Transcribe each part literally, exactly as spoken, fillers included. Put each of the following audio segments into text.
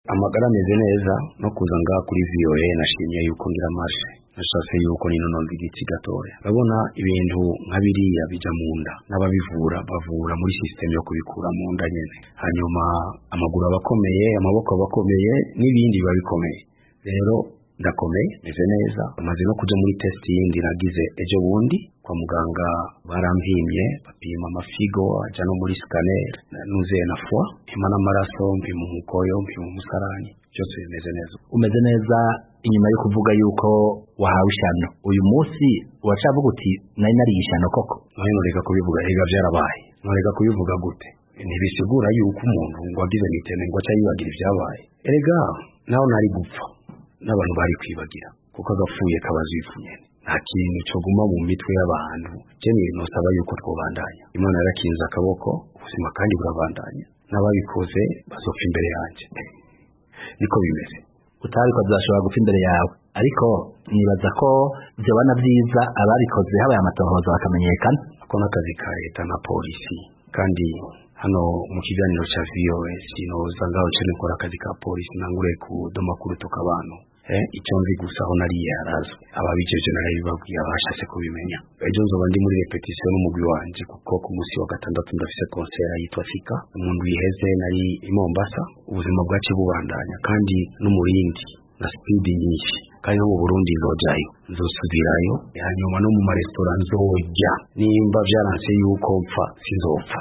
amagara ameze neza no kuza ngaha kuri V O A nashimye yuko ngira marshe nashatse yuko ninonoza igiti gatoya. Urabona ibintu nka biriya bija mu nda n'ababivura bavura muri system yo kubikura mu nda nyene, hanyuma amaguru abakomeye amaboko abakomeye n'ibindi biba bikomeye. Rero ndakomeye meze neza, amaze no kuja muri test yindi nagize ejo bundi kwa muganga, barampimye bapima amafigo aja no muri scanner nuze na foi hima n'amaraso mpima umukoyo mpima umusarani, byose bimeze neza. Umeze neza inyuma yo kuvuga yuko wahawe ishano uyu munsi wacavuga uti nari nari ishano koko? Nawe noreka kubivuga ega byarabaye, noreka kubivuga gute? Ntibisigura yuko umuntu ngo agize nitene ngo aca yibagira ibyabaye. Erega naho nari gupfa n'abantu bari kwibagira kuko agapfuye kabazifunye, nta kintu cyo guma mu mitwe y'abantu. Jeni nosaba yuko twobandanya, Imana yarakinze akaboko, ubuzima kandi burabandanya, n'ababikoze bazopfa imbere yanje niko bimeze. Utabikoze bazashobora gupfa imbere yawe, ariko nibaza ko byabana byiza ababikoze habaye amatohoza bakamenyekana. Ako n'akazi ka leta na polisi, kandi hano mu kiganiro cya V O A sinoza ngaho cyo nkora akazi ka polisi nangure ku domakuru toka abantu eh icyo nzi gusa aho nari yarazo ababijeje narabibabwiye abashase kubimenya. Ejo nzoba ndi muri repetition n'umugwi wanje kuko ku munsi wa gatandatu ndafise concert yitwa Fika umuntu yiheze nari i Mombasa. Ubuzima bwacu bubandanya kandi n'umurindi na speed nyinshi, kandi no mu Burundi nzojayo nzosubirayo, hanyuma no mu marestaurant nzojya nimba byaranse yuko mpfa sinzopfa.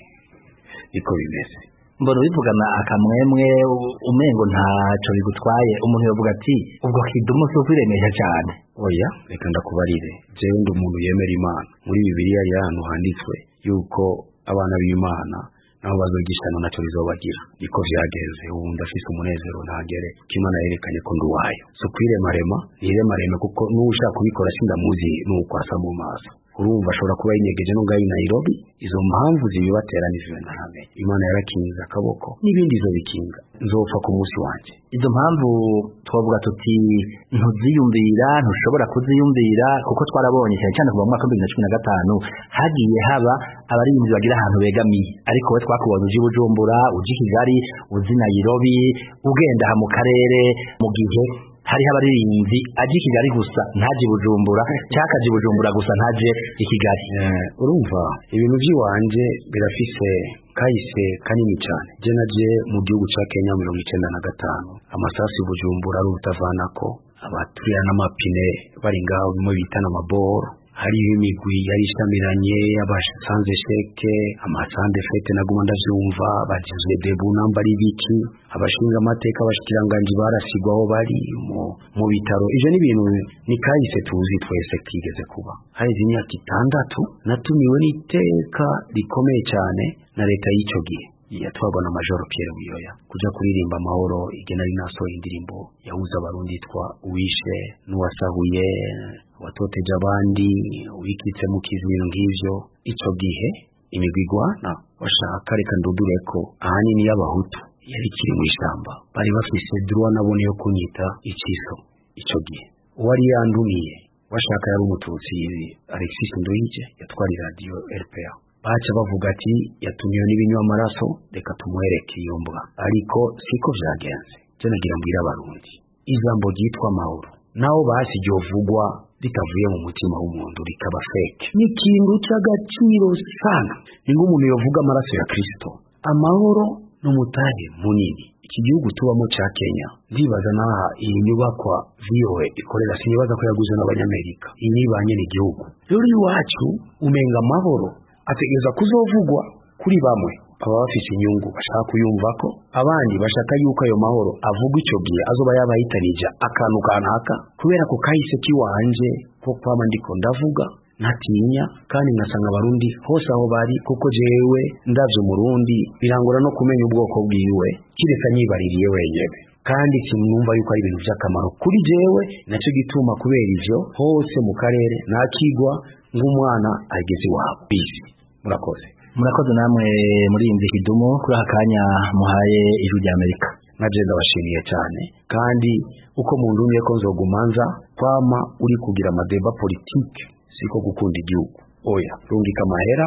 Niko bimeze. Mbona bivugana akamwemwe umengo ntaco bigutwaye, umuntu yovuga ati ubwo kidumu cyo kwiremesha cyane. Oya, reka ndakubarire, jewe ndi umuntu yemera Imana. Muri Bibiliya y'ahantu handitswe yuko abana b'Imana nabo bazogishana naco bizobagira. Niko vyagenze, ubu ndafise umunezero ntagere Imana yerekanye ko nduwayo. So kwiremarema yiremareme kuko n'ushaka kubikora sindamuzi n'ukwasa mu maso. Urumva ashobora kuba yinyegeje no ngayi Nairobi, izo mpamvu zibibatera n'ivyo ntarame. Imana yarakinze akaboko n'ibindi zo bikinga, nzopfa ku munsi wanje. Izo mpamvu twavuga tuti ntuziyumvira, ntushobora kuziyumvira kuko twarabonye cyane cyane kuva mu mwaka wa bibiri na cumi na gatanu hagiye haba abarinzi bagira ahantu begamiye, ariko we twakubonye uji Bujumbura, uji Kigali, uzi Nairobi, ugenda ha mu karere mu gihe hari abaririnzi aje Kigali gusa ntaje Bujumbura, cyakaje Bujumbura gusa ntaje i Kigali. Uh, urumva ibintu by'iwanje birafise kahise kanini cyane. Je naje mu gihugu cya Kenya mirongo icyenda na gatanu, amasasi Bujumbura ari utavanako, abaturiya n'amapine bari ngaho bimwe bitana amaboro, hari imigwi yari ishamiranye abasanze sheke amasande fete naguma ndavyumva bagizwe debu nambari biki, abashinga amateka abashikiranganje barasigwaho bari mu mu bitaro. Ije ni ibintu ni kahise tuzi twese kigeze kuba. Hari imyaka itandatu natumiwe n'iteka rikomeye cyane na leta y'icyo gihe yatwagwa na Major Pierre Buyoya kuja kuririmba amahoro. Igena ari naso indirimbo yahuza abarundi twa uwishe n'uwasahuye watoteje abandi wikitse mu kizimiro ngivyo. Ico gihe imigwigwana washaka reka ndudureko ahanini y'abahutu yari kiri mu ishamba, bari bafise droit nabone yo kunyita ikiso. Ico gihe uwari yandumiye washaka yari umututsi Alexis Ndoyije yatwari radio R P A, baca bavuga ati yatumiwe n'ibinywa amaraso reka tumwereke iyo mbwa. Ariko siko vyagenze. Je nagira mbwira abarundi ijambo ryitwa amahoro naho basi ryovugwa ritavuye mu mutima w'umuntu rikaba fake, ni ikintu cy'agaciro sana. Ni nk'umuntu yovuga amaraso ya Kristo. Amahoro n'umutahe munini iki gihugu tubamo cya Kenya. Ndibaza naha iyi nyubakwa V O A ikorera, sinibaza ko yaguze n'abanyamerika, inibanye n'igihugu. Rero iwacu umenga amahoro ategeza kuzovugwa kuri bamwe aba bafite inyungu bashaka kuyumva ko abandi bashaka yuko ayo mahoro avuga icyo gihe azoba yabahitanije akantu kanaka, kubera ko kahise kiwanje ko kwama ndiko ndavuga natinya kandi nasanga abarundi hose aho bari, kuko jewe ndavye umurundi birangora no kumenya ubwoko bwiwe kireka nyibaririye wenyene, kandi kimwumva yuko ari ibintu by'akamaro kuri jewe. Naco gituma kubera ivyo hose mu karere nakigwa ng'umwana ageze iwabo. Bisi murakoze. Murakoze namwe muri Inzi Kidumu kuri akanya muhaye ijwi rya Amerika. Naje ndabashimiye cyane, kandi uko mundumye ko nzogumanza kwama uri kugira amadeba politike siko gukunda igihugu. Oya rungika amahera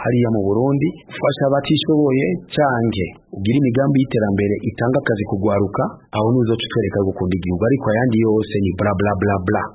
hariya mu Burundi ufasha abatishoboye canke ugira imigambi y'iterambere itanga akazi kugwaruka, aho nuzo tutwereka gukunda igihugu, ariko ayandi yose ni bla bla bla bla.